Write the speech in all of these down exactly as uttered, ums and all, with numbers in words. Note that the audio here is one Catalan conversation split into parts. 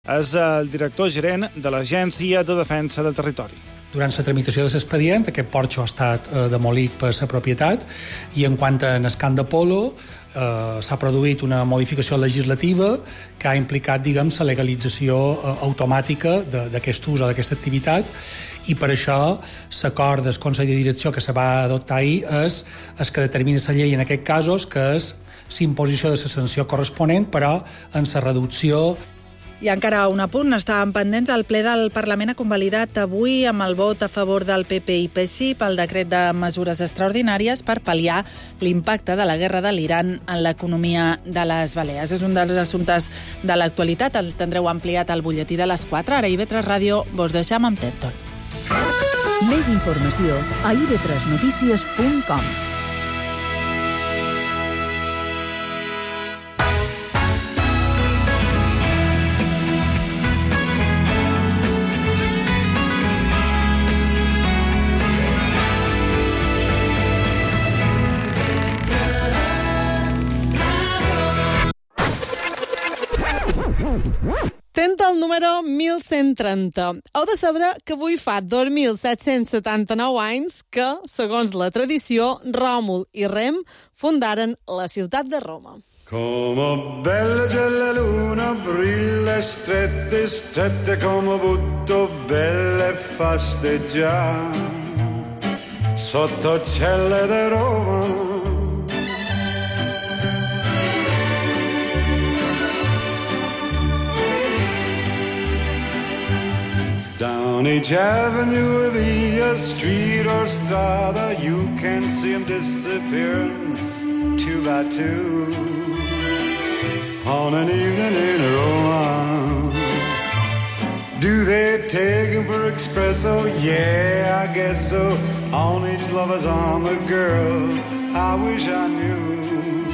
És el director gerent de l'Agència de Defensa del Territori. Durant la tramitació de l'expedient, aquest porxo ha estat eh, demolit per la propietat i en quant a l'escant de Polo eh, s'ha produït una modificació legislativa que ha implicat, diguem, la legalització eh, automàtica d'aquest ús o d'aquesta activitat, i per això l'acord del Consell de Direcció que se va adoptar ahir és el que determina la llei en aquests casos, que és l'imposició de la sanció corresponent, però en la reducció. I encara un apunt, estaven pendents. El ple del Parlament ha convalidat avui amb el vot a favor del P P i P S I pel decret de mesures extraordinàries per pal·liar l'impacte de la guerra de l'Iran en l'economia de les Balears. És un dels assumptes de l'actualitat. El tindreu ampliat al butlletí de les quatre. Ara i ve tres Ràdio vos deixam amb Tèntol. Més informació a i ve tres notícies punt com. Tenta el número mil cent trenta. Heu de saber que avui fa dos mil set-cents setanta-nou anys que, segons la tradició, Ròmul i Rem fundaren la ciutat de Roma. Come bella c'è la luna, brilla strette, strette come butto, belle fasteggiare sotto celle di Roma. Down each avenue, via street or strada, you can see them disappearing two by two on an evening in Roma. Do they take him for espresso? Yeah, I guess so. On each lover's arm a girl I wish I knew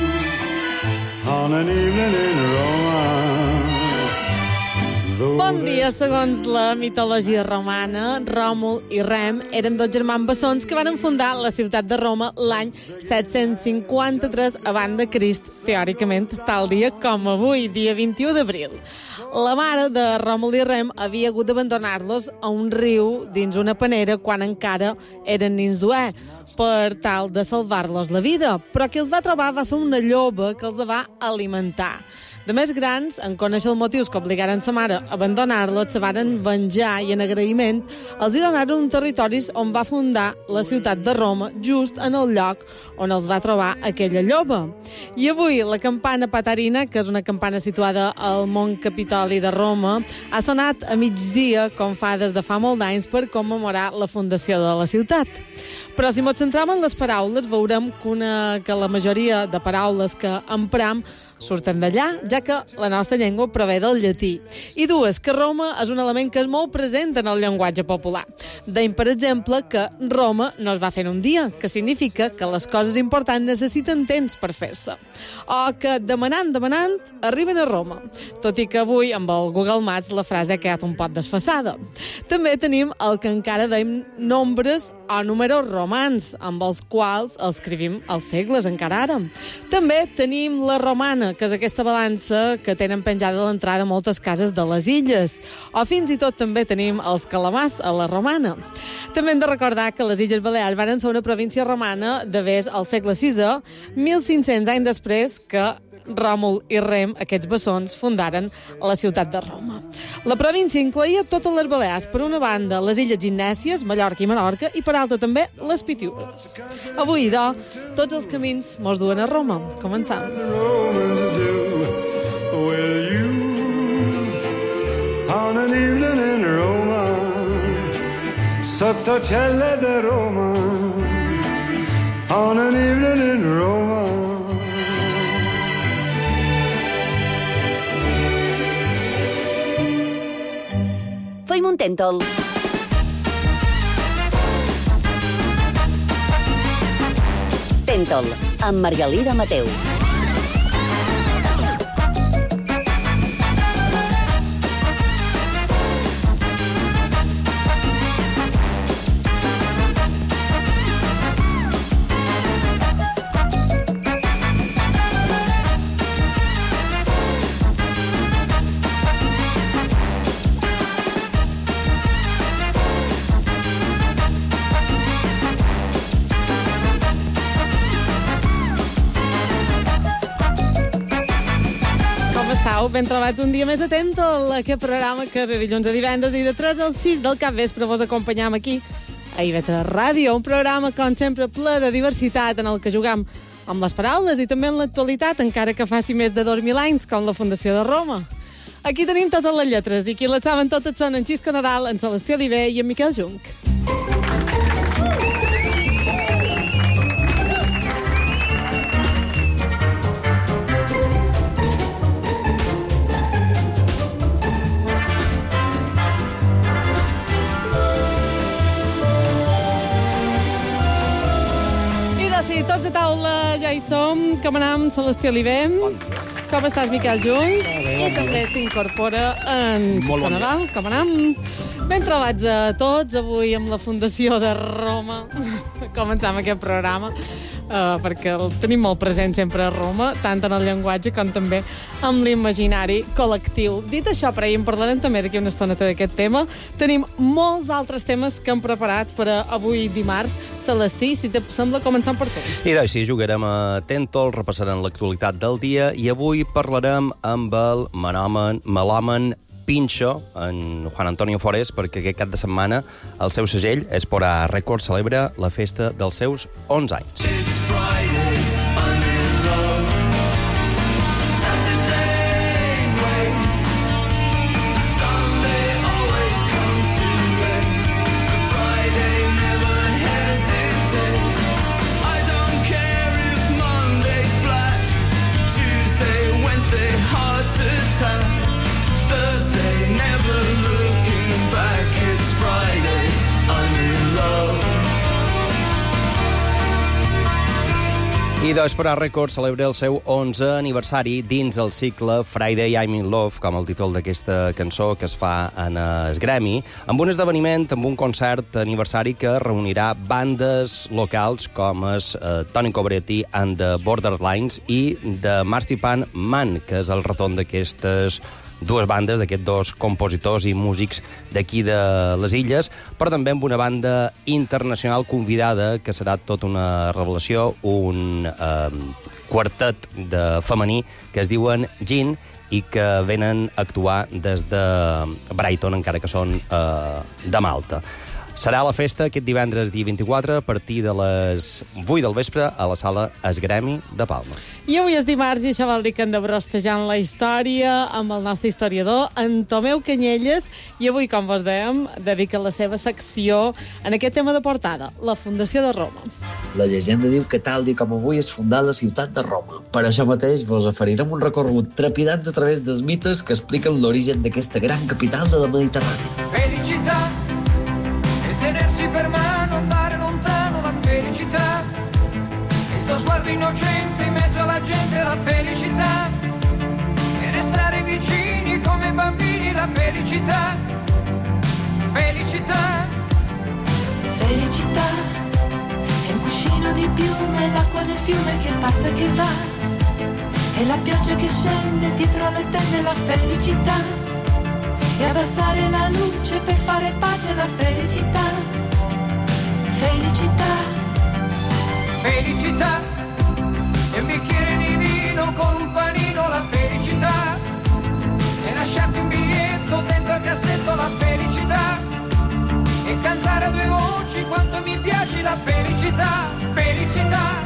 on an evening in Roma. Bon dia. Segons la mitologia romana, Ròmul i Rem eren dos germans bessons que van fundar la ciutat de Roma l'any set-cents cinquanta-tres abans de Crist, teòricament tal dia com avui, dia vint-i-u d'abril. La mare de Ròmul i Rem havia hagut d'abandonar-los a un riu dins una panera quan encara eren nins d'Oè, per tal de salvar-los la vida, però qui els va trobar va ser una lloba que els va alimentar. De més grans, en conèixer els motius que obligaren sa mare a abandonar-los, se varen venjar i en agraïment els hi donaren un territoris on va fundar la ciutat de Roma, just en el lloc on els va trobar aquella lloba. I avui la campana patarina, que és una campana situada al Mont Capitoli de Roma, ha sonat a migdia, com fa des de fa molt d'anys, per commemorar la fundació de la ciutat. Però si ens centram en les paraules, veurem que, una, que la majoria de paraules que empram surten d'allà, ja que la nostra llengua prové del llatí. I dues, que Roma és un element que és molt present en el llenguatge popular. Deim, per exemple, que Roma no es va fer en un dia, que significa que les coses importants necessiten temps per fer-se. O que demanant, demanant, arriben a Roma. Tot i que avui, amb el Google Maps, la frase ha quedat un poc desfasada. També tenim el que encara deim nombres o números romans, amb els quals escrivim els segles encara ara. També tenim la romana, que és aquesta balança que tenen penjada a l'entrada moltes cases de les illes. O fins i tot també tenim els calamars a la romana. També hem de recordar que les Illes Balears van ser una província romana de vés al segle sisè, mil cinc-cents anys després que Ròmul i Rem, aquests bessons, fundaren la ciutat de Roma. La província incloïa totes les Balears, per una banda les Illes Ginnèsies, Mallorca i Menorca, i per altra també les Pitiüses. Avui, doncs, tots els camins mos duen a Roma. Començam. On an evening in Roma, sotto celle di Roma, on an evening in Roma. Feim un tèntol. Tèntol, amb Margalida Mateu. Au, ben trobat un dia més atent a aquest programa que de dilluns a divendres i de tres al sis del capvespre vos acompanyam aquí a I V tres Ràdio, un programa, com sempre, ple de diversitat en el que jugam amb les paraules i també en l'actualitat, encara que faci més de dos mil anys, com la Fundació de Roma. Aquí tenim totes les lletres i qui les saben totes són en Xisco Nadal, en Celestí Oliver i en Miquel Junc. Sí, tots de taula ja hi som. Com anem, Celestí Oliver? Com estàs, Miquel Junc? I també s'incorpora en Xisco Nadal. Com anem? Ben trobats a tots, avui amb la Fundació de Roma. Començam aquest programa, uh, perquè el tenim molt present sempre a Roma, tant en el llenguatge com també amb l'imaginari col·lectiu. Dit això, però ahir en parlarem també d'aquí una estoneta d'aquest tema. Tenim molts altres temes que hem preparat per a avui dimarts. Celestí, si te sembla, començant per tu. I doncs sí, jugarem a Tentol, repassarem l'actualitat del dia i avui parlarem amb el melòman, melòman Pincho, en Juan Antonio Forés, perquè aquest cap de setmana el seu segell, Espora Records, celebra la festa dels seus onze anys. I Espora Records celebra el seu onzè aniversari dins el cicle Friday I'm in Love, com el títol d'aquesta cançó que es fa en el Grammy, amb un esdeveniment, amb un concert aniversari que reunirà bandes locals com és uh, Tony Cobretti and the Borderlines i The Marzipan Man, que és el retorn d'aquestes dues bandes, d'aquests dos compositors i músics d'aquí de les illes, però també amb una banda internacional convidada, que serà tota una revelació, un eh, quartet de femení que es diuen Gin i que venen a actuar des de Brighton, encara que són eh, de Malta. Serà la festa aquest divendres, dia vint-i-quatre, a partir de les vuit del vespre, a la sala Es Gremi de Palma. I avui és dimarts i això vol dir que hem de brostejant la història amb el nostre historiador, en Tomeu Canyelles, i avui, com vos dèiem, dedica la seva secció en aquest tema de portada, la Fundació de Roma. La llegenda diu que tal dia com avui és fundada la ciutat de Roma. Per això mateix vos oferirem un recorregut trepidant a través dels mites que expliquen l'origen d'aquesta gran capital de la Mediterrània. Felicità! Tenersi per mano, andare lontano, la felicità. Il tuo sguardo innocente in mezzo alla gente, la felicità. E restare vicini come bambini, la felicità. Felicità. Felicità. È un cuscino di piume, l'acqua del fiume che passa e che va. E la pioggia che scende dietro le tende, la felicità. E abbassare la luce per fare pace, la felicità. Felicità. Felicità. E un bicchiere di vino con un panino, la felicità. E lasciarti un biglietto dentro al cassetto, la felicità. E cantare a due voci quanto mi piace, la felicità. Felicità.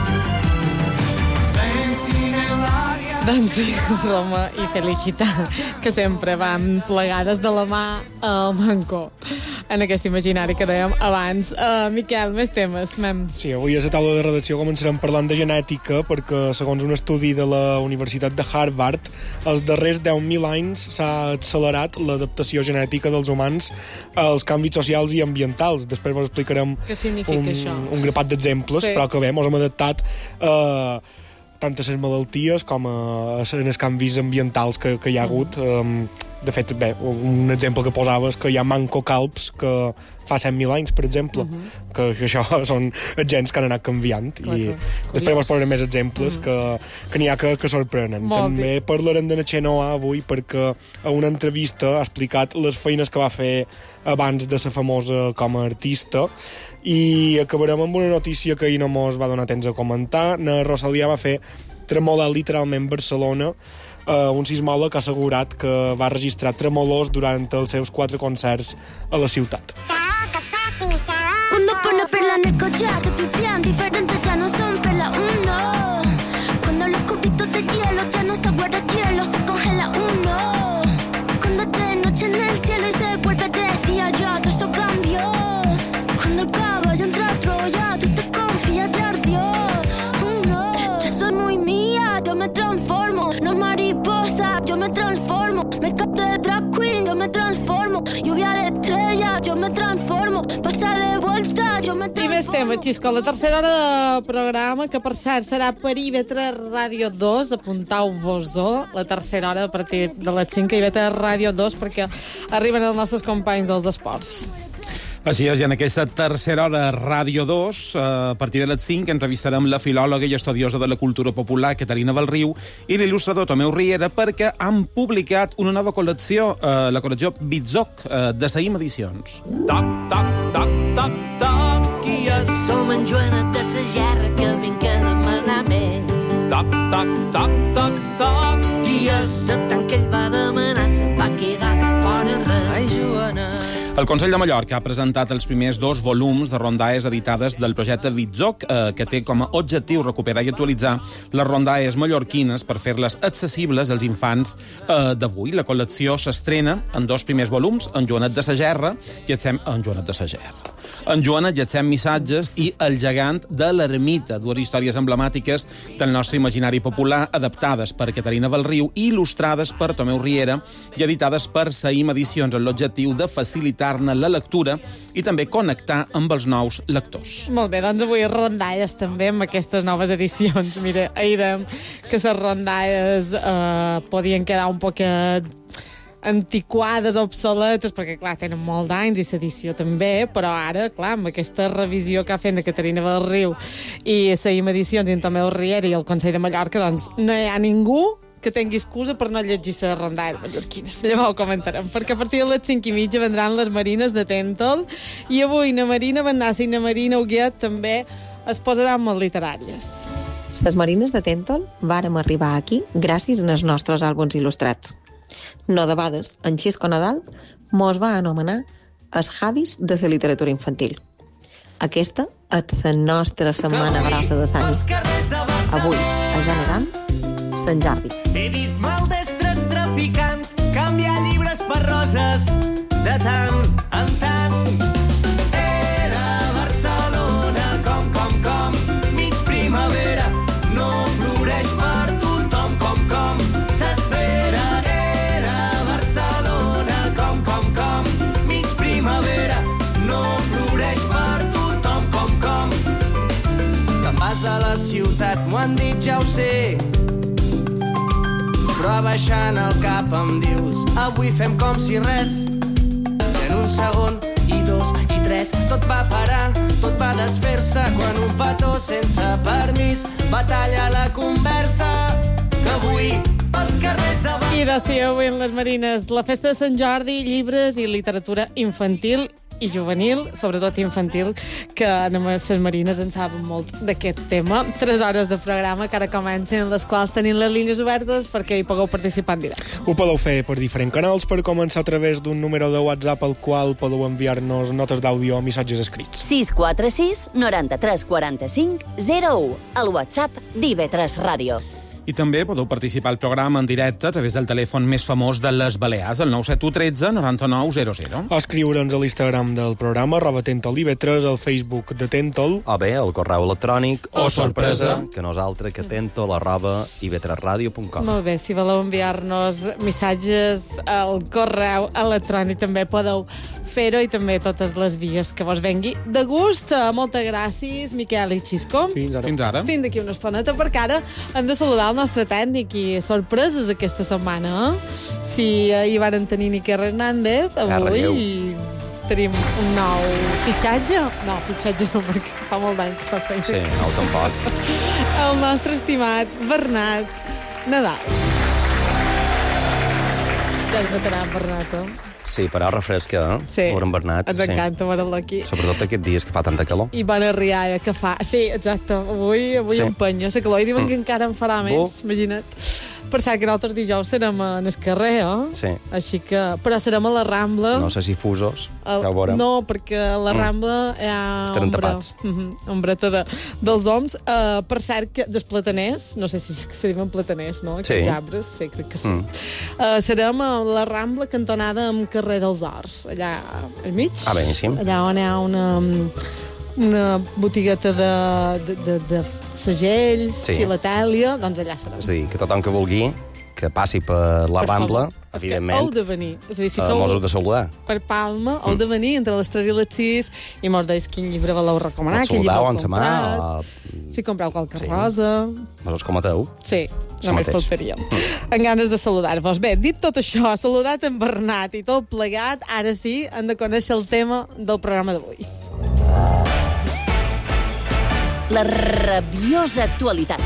Senti nell'aria. Doncs sí, Roma i felicitat, que sempre van plegades de la mà al mancó en aquest imaginari que dèiem abans. Uh, Miquel, més temes, mem. Sí, avui a la taula de redacció començarem parlant de genètica, perquè segons un estudi de la Universitat de Harvard, els darrers deu mil anys s'ha accelerat l'adaptació genètica dels humans als canvis socials i ambientals. Després vos explicarem un, un grapat d'exemples, sí. Però que bé, mos hem adaptat a eh, tant a les malalties com a, a els canvis ambientals que, que hi ha hagut. Um, de fet, bé, un exemple que posava és que hi ha mancocalps que fa cent mil anys, per exemple, uh-huh. que, que això són gens que han anat canviant. Clar, i després vos posaré més exemples uh-huh. que, que n'hi ha que, que sorprenen. Molt També bé. Parlarem de Chenoa avui perquè a una entrevista ha explicat les feines que va fer abans de ser famosa com a artista, i acabarem amb una notícia que ahir no mos va donar temps a comentar. Na Rosalia va fer tremolar literalment Barcelona uh, un sismòleg ha assegurat que va registrar tremolors durant els seus quatre concerts a la ciutat. Cuando pone perla en el collar te pipián diferentes ya no son perla uno. Cuando los cubitos de hielo ya no se guarda hielo, se congela uno. Cuando es de noche en el cielo y se vuelve de día ya todo eso cambió. Cuando el caballo entra a Troya tú te confías de ardió uno. Yo soy muy mía, yo me transformo, no mariposa, yo me transformo. Make up de drag queen, yo me transformo. Lluvia de estrella, yo me transformo. Pasa de vuelta, yo me transformo. I més temes, Xisco. La tercera hora de programa, que per cert serà per I V tres Ràdio dos, apuntau-vos-ho, la tercera hora a partir de les cinc a I V tres Ràdio dos, perquè arriben els nostres companys dels esports. Així és, i en aquesta tercera hora Ràdio dos, a partir de les cinc, entrevistarem la filòloga i estudiosa de la cultura popular, Caterina Belriu, i l'il·lustrador Tomeu Riera, perquè han publicat una nova col·lecció, eh, la col·lecció Bitzoc, eh, de Saïm Edicions. Toc, toc, toc, toc, toc, qui és? Som en Joanet de sa Gerra, que vinc a demanar més. Toc, toc, toc, toc, toc, qui és? De tant que ell va demanar, se'n va quedar fora res. Ai, Joanet. El Consell de Mallorca ha presentat els primers dos volums de rondaes editades del projecte Bitzoc, eh, que té com a objectiu recuperar i actualitzar les rondaes mallorquines per fer-les accessibles als infants eh, d'avui. La col·lecció s'estrena en dos primers volums, en Joanet de sa Gerra i en Joanet de sa Gerra. En Joanet llatzem missatges i El gegant de l'ermita, dues històries emblemàtiques del nostre imaginari popular, adaptades per Caterina Belriu i il·lustrades per Tomeu Riera i editades per Saïm Edicions, amb l'objectiu de facilitar-ne la lectura i també connectar amb els nous lectors. Molt bé, doncs avui rondalles també amb aquestes noves edicions. Mira, ahir que les rondalles eh, podien quedar un poquet antiquades, obsoletes, perquè, clar, tenen molt d'anys i l'edició també, però ara, clar, amb aquesta revisió que ha fet la Caterina Belriu i Saïm Edicions i en Tomeu Riera i el Consell de Mallorca, doncs no hi ha ningú que tingui excusa per no llegir les rondalles mallorquines. Llavors ho comentarem, perquè a partir de les cinc i mitja vendran les marines de Tèntol i avui na Marina Bennassa i na Marina Huguet també es posaran molt literàries. Les marines de Tèntol vàrem arribar aquí gràcies als nostres àlbums il·lustrats. No debades, en Xisco Nadal mos va anomenar els Javis de la literatura infantil. Aquesta és la nostra setmana grossa de Sant. Avui, a General, Sant Jordi. he vist maldestres traficants canviar llibres per roses de tant en tant. Era Barcelona com, com, com, mig primavera, no floreix per tothom com, com s'espera. Era Barcelona com, com, com, mig primavera, no floreix per tothom com, com. Te'n vas de la ciutat, m'ho han dit, ja ho sé, però baixant el cap em dius avui fem com si res. I en un segon, i dos, i tres, tot va parar, tot va desfer-se quan un petó sense permís va tallar la conversa que avui pels carrers de Barcelona... I de si avui en les Marines, la festa de Sant Jordi, llibres i literatura infantil i juvenil, sobretot infantil, que a les Marines en saben molt d'aquest tema. Tres hores de programa que ara comencen, les quals tenim les línies obertes perquè hi pugueu participar en directe. Ho podeu fer per diferents canals, per començar a través d'un número de WhatsApp al qual podeu enviar-nos notes d'àudio o missatges escrits. sis quatre sis, noranta-tres, quaranta-cinc, zero u, el WhatsApp d'I V tres Ràdio. I també podeu participar al programa en directe a través del telèfon més famós de les Balears, el nou set u tretze, noranta-nou, zero zero. O escriure'ns a l'Instagram del programa, arroba Tèntol I V tres, al Facebook de Tèntol. O bé, el correu electrònic, o sorpresa, que nosaltres, que tèntol, arroba i v tres ràdio punt com. Molt bé, si voleu enviar-nos missatges al correu electrònic també podeu fer-ho i també totes les vies que vos vengui de gust. Moltes gràcies, Miquel i Xisco. Fins ara. Fins ara. Fins d'aquí una estoneta, perquè ara hem de saludar el nostre tècnic i sorpreses aquesta setmana. Eh? Si hi van tenir Niquer Hernández, avui tenim un nou fitxatge. No, fitxatge no, perquè fa molt d'any que fa feina. Sí, no, tampoc. El nostre estimat Bernat Nadal. Ja es matarà, Bernat, eh? Sí, però refresca, eh? Sí, Veure en Bernat. ens encanta veure-lo aquí. Sobretot aquests dies que fa tanta calor. I bona rialla que fa. Sí, exacte. Avui, avui sí. empenya la calor. I diuen mm. que encara en farà més, Bo. imagina't. Per cert, que nosaltres dijous serem en el carrer, eh? Sí. Així que... Però serem a la Rambla. No sé si fusos, El... ja ho veurem. No, perquè a la Rambla mm. hi ha Estaran ombra, tapats. uh -huh, ombreta de, dels oms. Uh, per cert, que dels plataners, no sé si se diuen plataners, no? Aquests Sí. arbres, sí, crec que sí. Mm. Uh, serem a la Rambla cantonada amb carrer dels Horts, allà al mig. Ah, beníssim. Allà on hi ha una, una botigueta de, de, de, de segells, Sí. filatèlia, doncs allà serem. És a dir, que tothom que vulgui que passi per la Per Rambla, favor. És que evidentment, heu de venir. És a dir, si eh, sou mos heu de saludar. per Palma, heu de venir entre les tres i les sis i mos deis quin llibre voleu recomanar, Ens quin llibre saludeu heu en sa mà, comprat, si compreu qualque sí. rosa... Mos els cometeu. Sí, Això només mateix. faltaria. En ganes de saludar-vos. Bé, dit tot això, saludat en Bernat i tot plegat, ara sí, hem de conèixer el tema del programa d'avui. La rabiosa actualitat.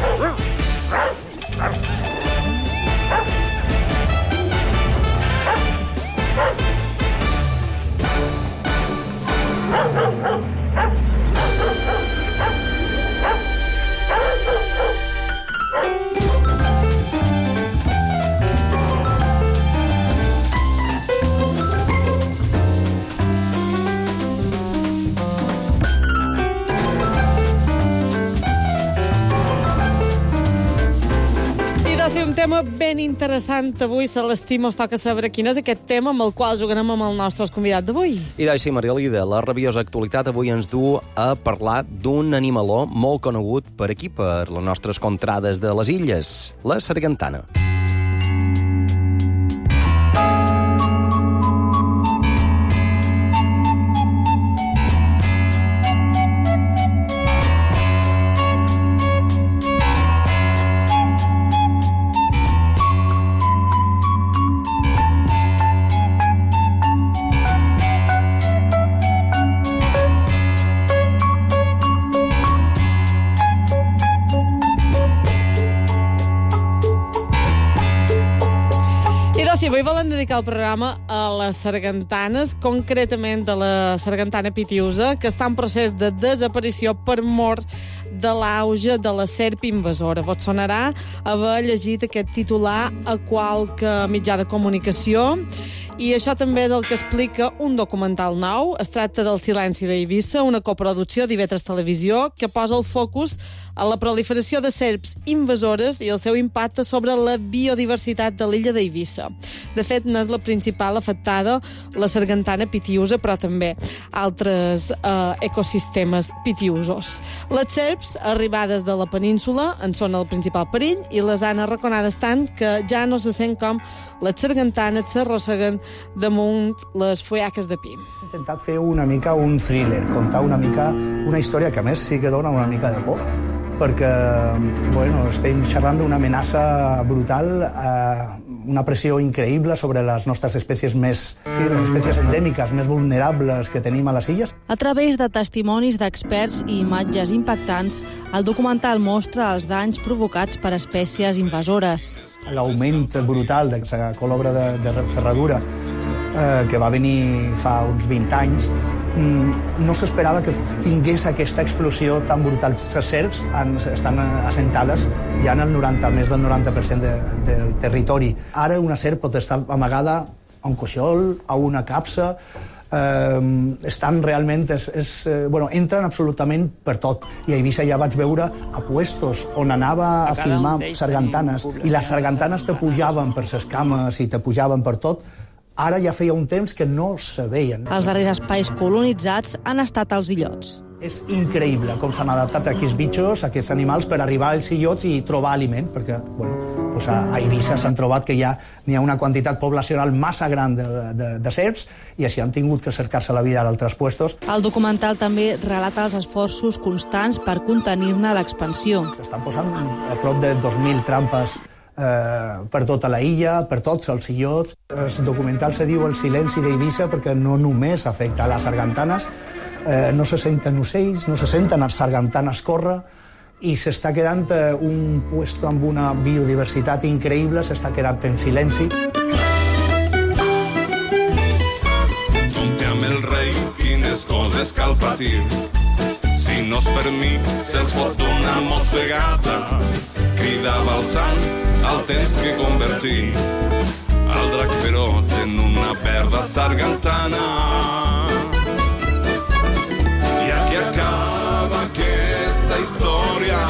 ser un tema ben interessant avui. Celestí, mos toca saber quin és aquest tema amb el qual jugarem amb el nostre convidat d'avui. I doncs sí, Margalida, la rabiosa actualitat avui ens du a parlar d'un animaló molt conegut per aquí, per les nostres contrades de les illes, la sargantana. Sí, avui volem dedicar el programa a les sargantanes, concretament a la sargantana pitiusa, que està en procés de desaparició per mort de l'auge de la serp invasora. Vos sonarà haver llegit aquest titular a qualque mitjà de comunicació, i això també és el que explica un documental nou. Es tracta del Silenci d'Eivissa, una coproducció d'I V tres Televisió, que posa el focus a la proliferació de serps invasores i el seu impacte sobre la biodiversitat de l'illa d'Eivissa. De fet, no és la principal afectada la sargantana pitiusa, però també altres eh, ecosistemes pitiusos. Les serps, arribades de la península, en són el principal perill i les han arraconades tant que ja no se sent com les sargantanes s'arrosseguen damunt les fullaques de pi. He intentat fer una mica un thriller, contar una mica una història que a més sí que dona una mica de por, perquè bueno, estem xerrant d'una amenaça brutal, eh, una pressió increïble sobre les nostres espècies més, sí, les espècies endèmiques més vulnerables que tenim a les illes. A través de testimonis d'experts i imatges impactants, el documental mostra els danys provocats per espècies invasores. L'augment brutal de la colobra de, de ferradura eh, que va venir fa uns vint anys, no s'esperava que tingués aquesta explosió tan brutal. Les serps han, estan assentades ja en el noranta, més del noranta per cent de, del territori. Ara una serp pot estar amagada a un coixol, a una capsa, eh, estan realment, és, és, eh, bueno, entren absolutament per tot. I a Eivissa ja vaig veure a puestos on anava a filmar sargantanes, i les sargantanes te pujaven per les cames i te pujaven per tot. Ara ja feia un temps que no se veien. Els darrers espais colonitzats han estat els illots. És increïble com s'han adaptat aquests bitxos, aquests animals, per arribar als illots i trobar aliment, perquè bueno, doncs a Eivissa s'han trobat que ja n'hi ha una quantitat poblacional massa gran de, de, de serps, i així han tingut que cercar-se la vida a altres puestos. El documental també relata els esforços constants per contenir-ne l'expansió. S'estan posant a prop de dos mil trampes eh, per tota la illa, per tots els illots. El documental se diu El silenci d'Eivissa perquè no només afecta a les sargantanes, eh, no se senten ocells, no se senten les sargantanes córrer, i s'està quedant eh, un puesto amb una biodiversitat increïble, s'està quedant en silenci. Junte amb el rei, quines coses cal patir. Si no és per mi, se'ls fot una mossegada. cridava el sant, el tens que convertir el drac feroz en una verda sargantana. I aquí acaba aquesta història.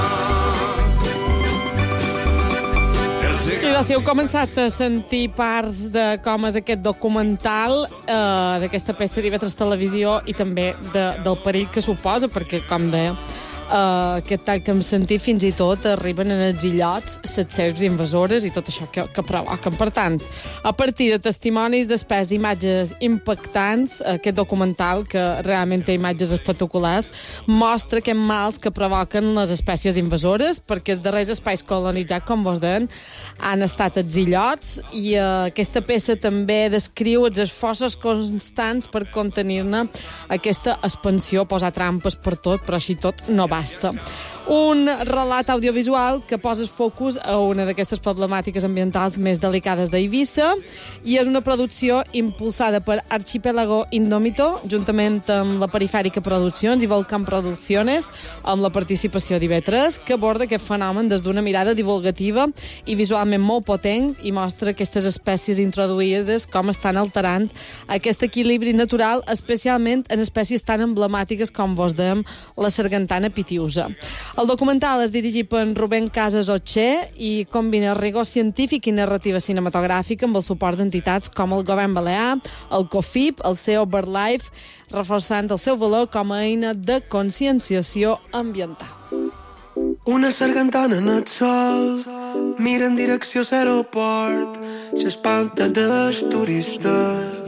I doncs, si heu començat a sentir parts de com és aquest documental, eh, d'aquesta peça d'I V tres Televisió i també de, del perill que suposa, perquè, com deia, Uh, aquest tall que hem sentit fins i tot arriben en els illots les serps invasores i tot això que, que provoquen. Per tant, a partir de testimonis, després imatges impactants, aquest documental, que realment té imatges espectaculars, mostra aquests mals que provoquen les espècies invasores, perquè els darrers espais colonitzats, com vos deien, han estat els illots, i uh, aquesta peça també descriu els esforços constants per contenir-ne aquesta expansió, posar trampes per tot, però així tot no basta. Un relat audiovisual que posa el focus a una d'aquestes problemàtiques ambientals més delicades d'Eivissa, i és una producció impulsada per Archipélago Indómito, juntament amb la Perifèrica Produccions i Volcán Producciones, amb la participació d'I V tres, que aborda aquest fenomen des d'una mirada divulgativa i visualment molt potent, i mostra aquestes espècies introduïdes com estan alterant aquest equilibri natural, especialment en espècies tan emblemàtiques com vos dèiem la sargantana pitiusa. El documental és dirigit per Rubén Casas Oché i combina rigor científic i narrativa cinematogràfica amb el suport d'entitats com el Govern Balear, el COFIP, el C E O BirdLife, reforçant el seu valor com a eina de conscienciació ambiental. Una sargantana en el sol mira en direcció a l'aeroport, s'espanta dels turistes.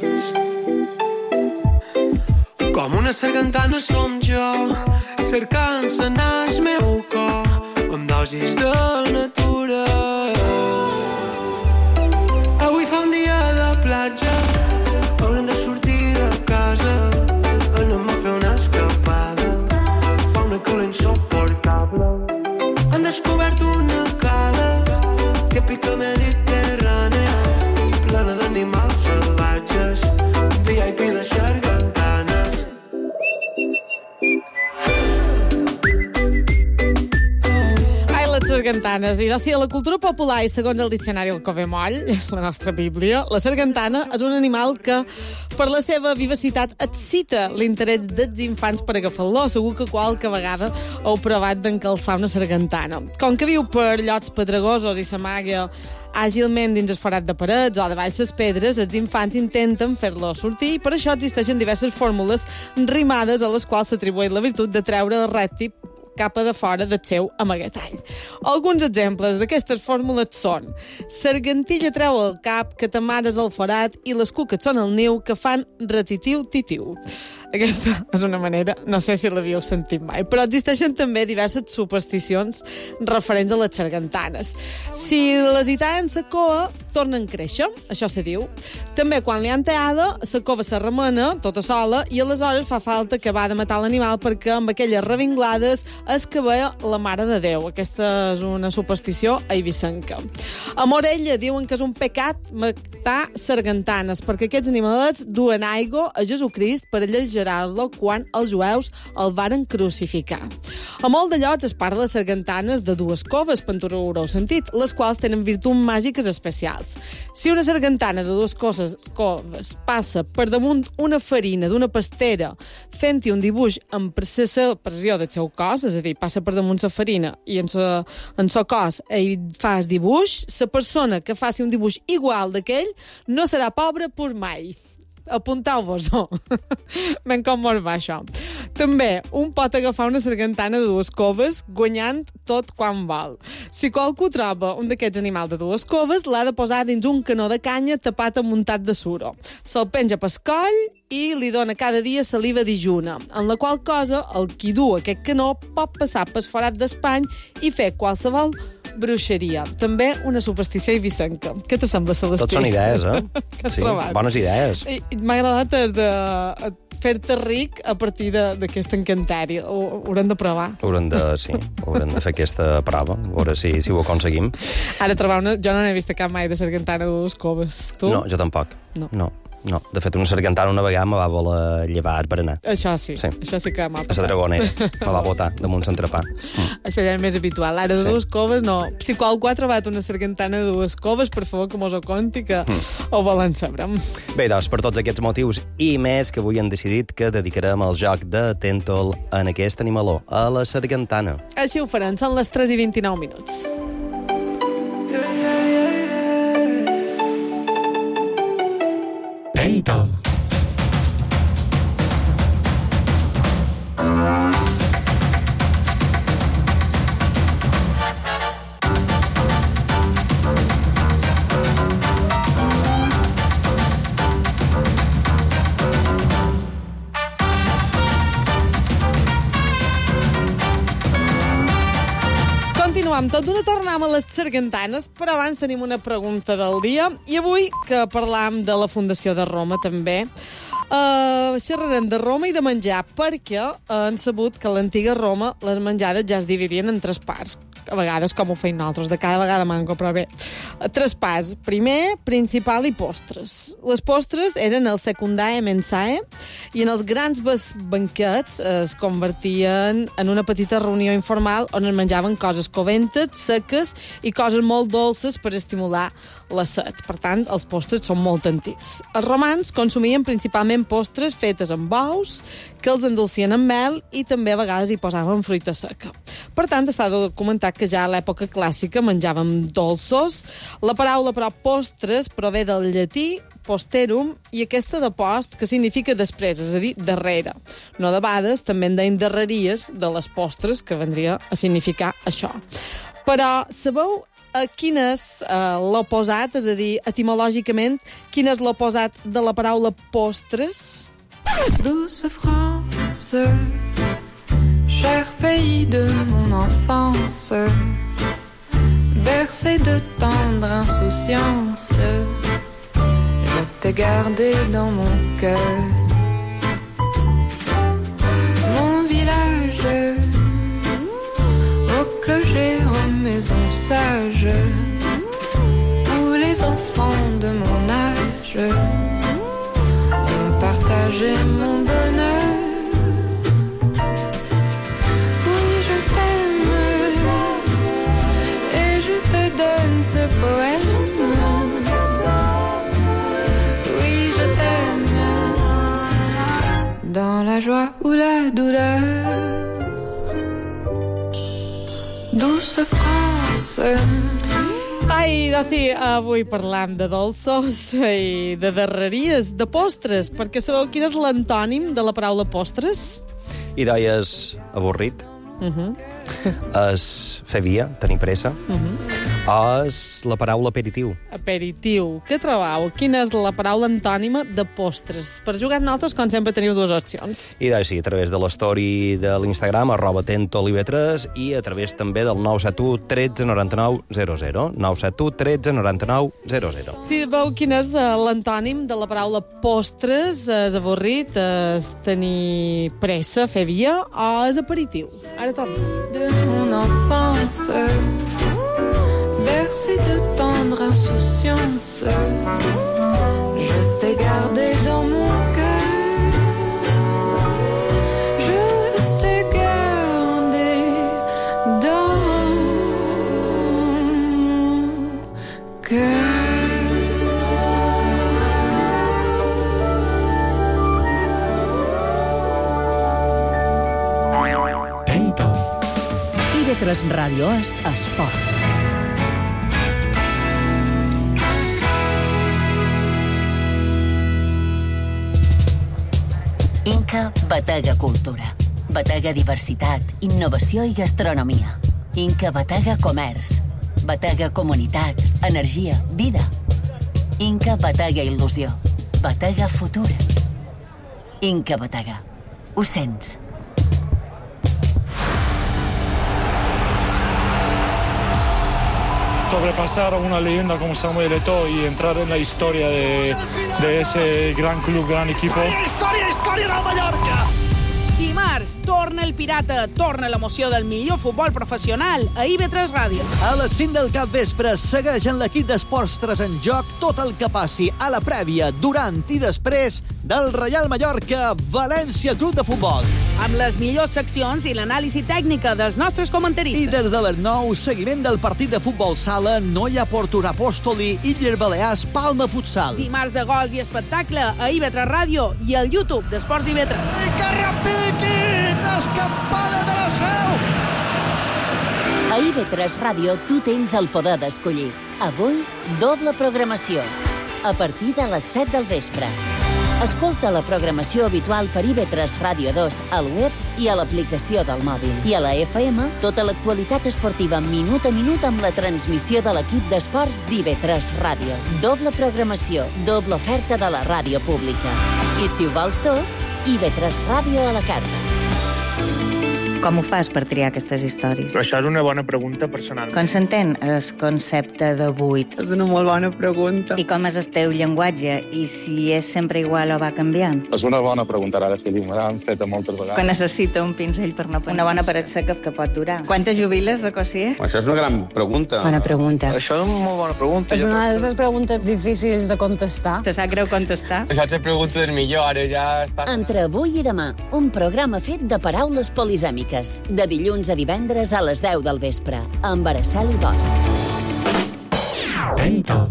Com una sargantana som jo, cercant-se en el meu cor, amb dosis de natura. Avui fa un dia de platja, haurem de sortir de casa, anem a fer una escapada, fa una calor insoportable. Han descobert una cala típica mediterrània, plena d'animals salvatges, V I P de sargantanes. Sargantanes. I si a la cultura popular i segons el diccionari del Covemoll, la nostra bíblia, la sargantana és un animal que, per la seva vivacitat, excita l'interès dels infants per agafar-lo. Segur que qualque vegada heu provat d'encalçar una sargantana. Com que viu per llocs pedregosos i s'amaga àgilment dins el forat de parets o de baix les pedres, els infants intenten fer-lo sortir, i per això existeixen diverses fórmules rimades a les quals s'atribueix la virtut de treure el rèptil cap a de fora del seu amagatall. Alguns exemples d'aquestes fórmules són: sargantilla treu el cap, que t'amares al forat, i les cuques són el niu, que fan retitiu-titiu. Aquesta és una manera, no sé si l'havíeu sentit mai, però existeixen també diverses supersticions referents a les sargantanes. Si les hi tallen la cua, tornen a créixer, això se diu. També quan li han teada, la cova se remena tota sola, i aleshores fa falta acabar de matar l'animal, perquè amb aquelles revinglades es que veia la Mare de Déu. Aquesta és una superstició eivissenca. A Morella diuen que és un pecat matar sargantanes, perquè aquests animalets duen aigua a Jesucrist per allegerar-lo quan els jueus el varen crucificar. A molt de llocs es parla de sargantanes de dues coves, pentura ho haureu sentit, les quals tenen virtuts màgiques especials. Si una sargantana de dues coses, coves passa per damunt una farina d'una pastera fent-hi un dibuix amb la pressió del seu cos, és a dir, passa per damunt la farina i en sa, en sa cos hi fas dibuix, la persona que faci un dibuix igual d'aquell no serà pobra per mai. Apuntau-vos-ho. Ben com molt va això. També, un pot agafar una sargantana de dues coves guanyant tot quan vol. Si qualcú troba un d'aquests animals de dues coves, l'ha de posar dins un canó de canya tapat amb un tat de suro. Se'l penja pel coll i li dona cada dia saliva dijuna, en la qual cosa el qui du aquest canó pot passar pel forat d'Espany i fer qualsevol bruixeria. També una superstició eivissenca. Què te sembla, Celestí? Tot són idees, eh? Sí, trobat? Bones idees. I, m'ha agradat és de fer-te ric a partir d'aquest encantari. Ho haurem de provar. Haurem de, sí, haurem de fer aquesta prova, a veure si, si ho aconseguim. Ara trobar una... Jo no n'he vist cap mai de sargantana de dues coves. Tu? No, jo tampoc. No. no. No, de fet, una sargantana una vegada me va voler llevar per anar. Això sí, sí. Això sí que m'ha passat. A la Dragonera, me va botar damunt l'entrepà. Mm. Això ja és més habitual. Ara de Sí. dues coves, no. Si qualcú ha trobat una sargantana de dues coves, per favor, que mos ho conti, que Mm. ho volen saber. Bé, doncs, per tots aquests motius i més que avui hem decidit que dedicarem el joc de Tèntol en aquest animaló, a la sargantana. Així ho faran, són les tres i vint-i-nou minuts. Tèntol. Continuam, tot d'una tornem a les sargantanes, però abans tenim una pregunta del dia. I avui, que parlam de la Fundació de Roma, també, uh, xerrarem de Roma i de menjar, perquè uh, han sabut que a l'antiga Roma les menjades ja es dividien en tres parts. A vegades, com ho feim nosaltres, de cada vegada manco, però bé. Tres parts. Primer, principal i postres. Les postres eren el secundae mensae i en els grans banquets es convertien en una petita reunió informal on es menjaven coses coventes, seques i coses molt dolces per estimular la set. Per tant, els postres són molt antics. Els romans consumien principalment postres fetes amb ous, que els endolcien amb mel i també a vegades hi posaven fruita seca. Per tant, està documentat que ja a l'època clàssica menjàvem dolços. La paraula, però, postres prové del llatí posterum i aquesta de post, que significa després, és a dir, darrere. No debades, també en deien darreries de les postres, que vendria a significar això. Però sabeu a quin és uh, l'oposat, és a dir, etimològicament, quin és l'oposat de la paraula postres? Douce France, cher pays de mon enfance, bercé de tendre insouciance, je t'ai gardé dans mon cœur. Mon village, au clocher, aux maisons sages, où les enfants de mon âge ont partagé mon bonheur. Dans la joie ou la douleur, douce France. Ai, doncs sí, avui parlam de dolços i de darreries, de postres, perquè sabeu quin és l'antònim de la paraula postres? I deies avorrit, Uh -huh. és fer via, tenir pressa, Uh -huh. és la paraula aperitiu. Aperitiu. Què trobeu? Quina és la paraula antònima de postres? Per jugar nosaltres, com sempre, teniu dues opcions. I doncs sí, a través de l'story de l'Instagram, arroba tentol i ve tres, i a través també del nou set u tretze noranta-nou zero zero. nou set u tretze noranta-nou zero zero. Si veu quin és uh, l'antònim de la paraula postres, és avorrit, és tenir pressa, fer via, o és aperitiu? Ara torna. De mon enfance, bercé de tendre insouciance, je t'ai gardé dans mon cœur. Je t'ai gardé dans mon cœur. I ve tres Ràdio és esport. Inca Batega Cultura. Batega Diversitat, Innovació i Gastronomia. Inca Batega Comerç. Batega Comunitat, Energia, Vida. Inca Batega Il·lusió. Batega Futur. Inca Batega. Ho sents? Sobrepasar a una leyenda como Samuel Eto'o y entrar en la historia de, de ese gran club, gran equipo. Història, història del Mallorca! Dimarts, torna el Pirata, torna l'emoció del millor futbol professional a I V tres Ràdio. A les cinc del capvespre segueix en l'equip d'Esports tres en joc tot el que passi a la prèvia, durant i després del Reial Mallorca València Club de Futbol. Amb les millors seccions i l'anàlisi tècnica dels nostres comentaristes. I des de les nou, seguiment del partit de futbol sala Noia Porto Apòstoli, Illes Balears, Palma Futsal. Dimarts de gols i espectacle a I V tres Ràdio i al YouTube d'Esports I V tres. I que repiquin l'escampada de la Seu! A I V tres Ràdio tu tens el poder d'escollir. Avui, doble programació. A partir de les set del vespre. Escolta la programació habitual per I V tres Ràdio dos al web i a l'aplicació del mòbil. I a la F M, tota l'actualitat esportiva minut a minut amb la transmissió de l'equip d'esports d'I V tres Ràdio. Doble programació, doble oferta de la ràdio pública. I si ho vols tot, I V tres Ràdio a la carta. Com ho fas per triar aquestes històries? Però això és una bona pregunta personal. Com s'entén el concepte de buit? És una molt bona pregunta. I com és el teu llenguatge? I si és sempre igual o va canviant? És una bona pregunta, ara, Fili. Me l'han fet moltes vegades. Que necessita un pinzell per no pensar. Una bona paret seca que pot durar. Quantes jubiles de Cossier? Això és una gran pregunta. Bona pregunta. Això és una molt bona pregunta. És una de les preguntes difícils de contestar. Te sap greu contestar? Això és la pregunta del millor, ara ja està... Entre avui i demà, un programa fet de paraules polisèmiques. De dilluns a divendres a les deu del vespre, amb Araceli Bosch. Tento.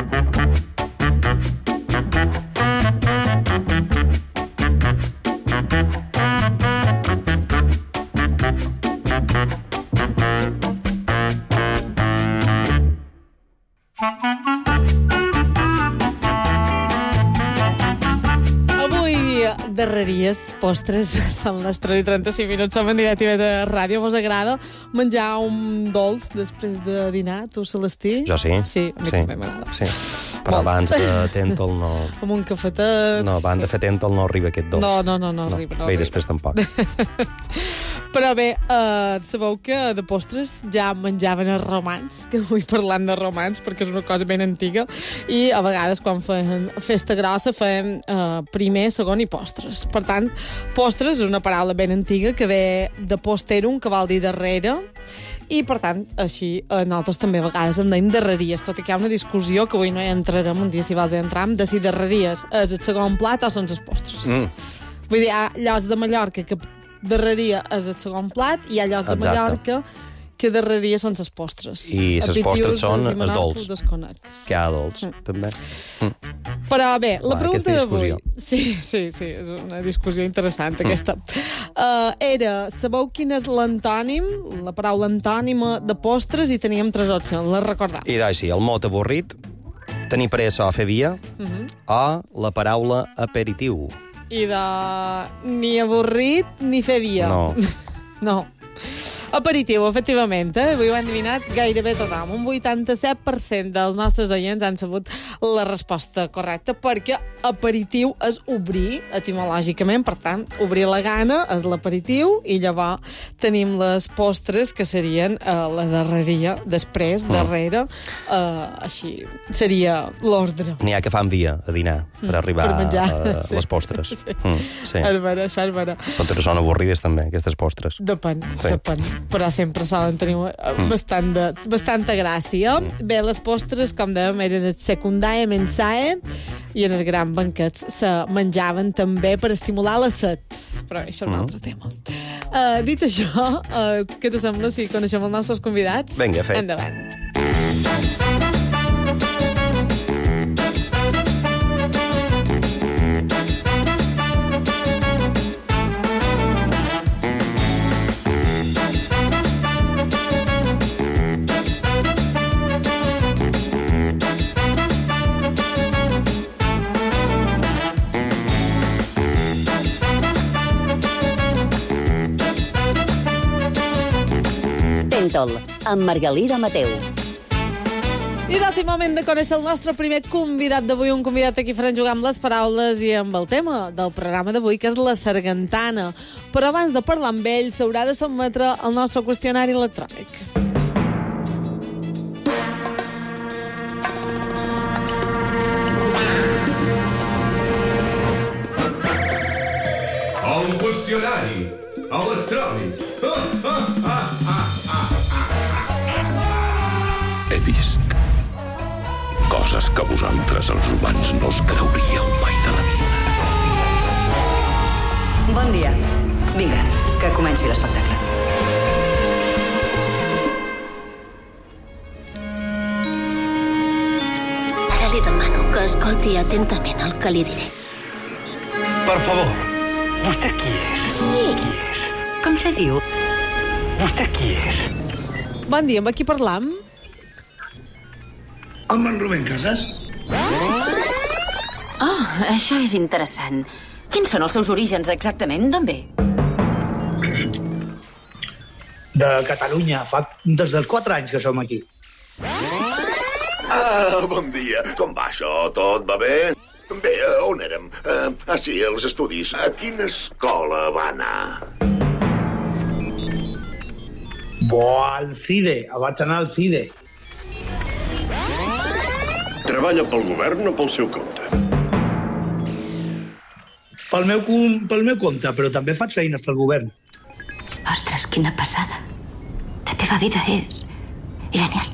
Darreries, postres, són les tres i trenta-cinc minuts, som en directe de ràdio. Vos agrada menjar un dolç després de dinar, tu, Celestí? Jo sí. Sí, a mi sí. també m'agrada. Sí. Però abans de Tentol no... Amb un cafetet... No, abans de fer Tentol no arriba aquest dolç. No, no, no, no, no arriba. No bé, arriba. I després tampoc. Però bé, uh, sabeu que de postres ja menjaven els romans, que vull parlant de romans perquè és una cosa ben antiga, i a vegades quan feien festa grossa feien uh, primer, segon i postres. Per tant, postres és una paraula ben antiga que ve de posterum, que vol dir darrere, i, per tant, així, nosaltres també a vegades en deim darreries, tot i que hi ha una discussió que avui no hi entrarem, un dia si vols entrar, de si darreries és el segon plat o són els postres. Mm. Vull dir, hi ha llocs de Mallorca que darreria és el segon plat i hi ha llocs de Exacte. Mallorca que darreria són els postres. I els postres són els dolç. Desconec. Que ha dolç, mm. també. Mm. Però bé, la Clar, pregunta d'avui... Sí, sí, sí, és una discussió interessant, mm. aquesta. Uh, era, sabeu quin és l'antònim, la paraula antònima de postres, i teníem tres opcions, les recordam. I doncs sí, el mot avorrit, tenir pressa o fer via, Uh -huh. o la paraula aperitiu. I de... ni avorrit ni fer via. No. No. Aperitiu, efectivament, eh? Avui ho han adivinat gairebé tothom. Un vuitanta-set per cent dels nostres oients han sabut la resposta correcta, perquè aperitiu és obrir, etimològicament, per tant, obrir la gana és l'aperitiu, i llavors tenim les postres, que serien eh, la darreria, després, darrere, eh, així seria l'ordre. N'hi ha que fan via a dinar per Mm, arribar per menjar, a sí. les postres. Sí. Mm, sí. És vera, això és vera. Però són avorrides també, aquestes postres. Depèn, Sí. depèn. Però sempre solen tenir mm. bastant de, bastanta gràcia. Mm. Bé, les postres, com dèiem, eren el secundari mensae, i en els grans banquets se menjaven també per estimular la set. Però això és un Mm. altre tema. Uh, dit això, uh, què te sembla si coneixem els nostres convidats? Vinga, fet. Endavant. Tentol, amb Margalida Mateu. I és el moment de conèixer el nostre primer convidat d'avui, un convidat a qui farem jugar amb les paraules i amb el tema del programa d'avui, que és la sargantana. Però abans de parlar amb ell, s'haurà de sotmetre al nostre qüestionari electrònic. Un revolucionari, electrònic. He vist coses que vosaltres, els humans, no us creuríeu mai de la vida. Bon dia. Vinga, que comenci l'espectacle. Ara li demano que escolti atentament el que li diré. Per favor, vostè qui és? Qui? Qui és? Com se diu? Vostè qui és? Bon dia, amb qui parlam? Amb en Rubén Casas. Oh, això és interessant. Quins són els seus orígens exactament? D'on ve? De Catalunya. Fa des dels quatre anys que som aquí. Ah, bon dia. Com va això? Tot va bé? Bé, on érem? Uh, ah, sí, els estudis. A quina escola va anar? Bo, al CIDE. Vaig anar al CIDE. Treballa pel govern o pel seu compte? Pel meu, pel meu compte, però també faig feines pel govern. Ostres, quina passada. La teva vida és genial.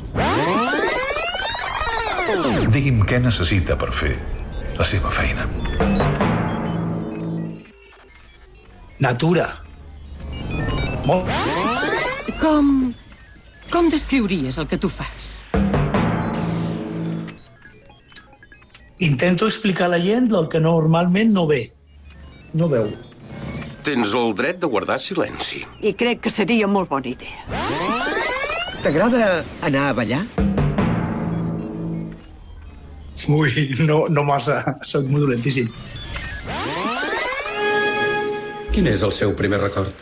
Digui'm què necessita per fer la seva feina. Natura. Molt. Com... com descriuries el que tu fas? Intento explicar a la gent el que normalment no ve. No veu. Tens el dret de guardar silenci. I crec que seria molt bona idea. T'agrada anar a ballar? Ui, no, no massa. Soc molt dolentíssim. Quin és el seu primer record?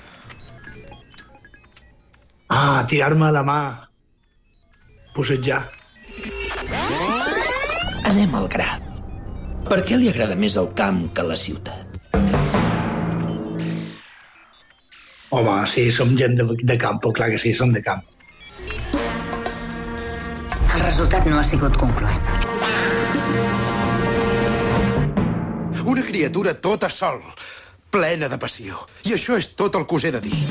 Ah, tirar-me a la mà. Possejar. Anem al gra. Per què li agrada més el camp que la ciutat? Home, sí, som gent de, de camp, clar que sí, som de camp. El resultat no ha sigut concloent. Una criatura tota sol, plena de passió. I això és tot el que us he de dir.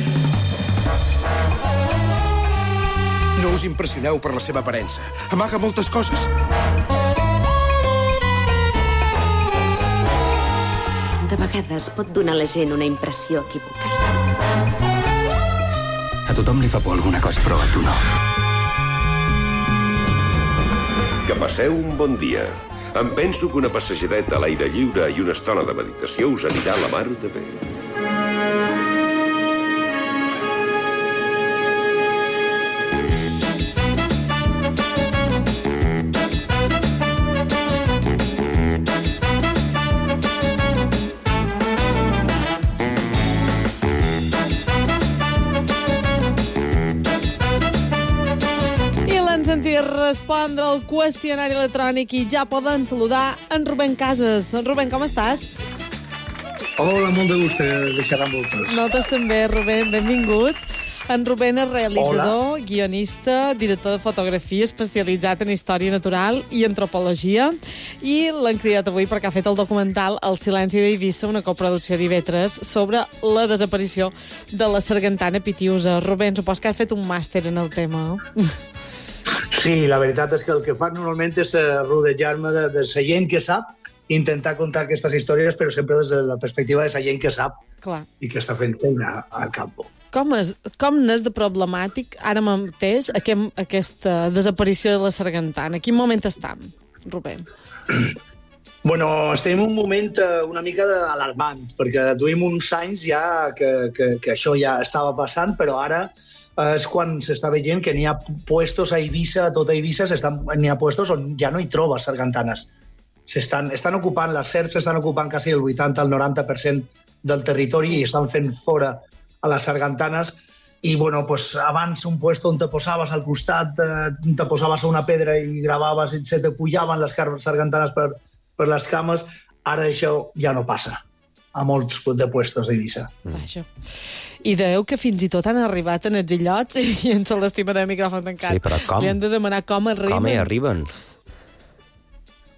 No us impressioneu per la seva aparença. Amaga moltes coses. De vegades pot donar a la gent una impressió equivocada. A tothom li fa por alguna cosa, però a tu no. Que passeu un bon dia. Em penso que una passejadeta a l'aire lliure i una estona de meditació us anirà a la mar de bé. sentir respondre al qüestionari electrònic i ja poden saludar en Rubén Casas. Rubén, com estàs? Hola, molt de gust de xerrar amb vosaltres. Nosaltres també, Rubén, benvingut. En Rubén és realitzador, Hola. guionista, director de fotografia especialitzat en història natural i antropologia, i l'han cridat avui perquè ha fet el documental El silenci d'Eivissa, una coproducció d'I V tres, sobre la desaparició de la sargantana pitiusa. Rubén, supos que has fet un màster en el tema. Sí, la veritat és que el que faig normalment és rodejar-me de, de la gent que sap, intentar contar aquestes històries, però sempre des de la perspectiva de la gent que sap. Clar. I que està fent feina al camp. Com és, com n'és de problemàtic ara mateix aquest, aquesta desaparició de la sargantana? En quin moment estem, Rubén? Bueno, estem en un moment una mica alarmant, perquè duim uns anys ja que, que, que això ja estava passant, però ara és quan s'està veient que n'hi ha puestos a Eivissa, a tota Eivissa, n'hi ha puestos on ja no hi trobes sargantanes. S'estan, estan ocupant, les serps estan ocupant quasi el vuitanta al noranta per cent del territori i estan fent fora a les sargantanes. I, bueno, pues, abans un puesto on te posaves al costat, eh, te posaves a una pedra i gravaves i se te pujaven les sargantanes per, per les cames, ara això ja no passa a molts de puestos d'Eivissa. Vaja. I dèieu que fins i tot han arribat en els illots i ens l'estimen el micròfon tancat. Sí, però com? Li han de demanar com arriben. Com hi arriben?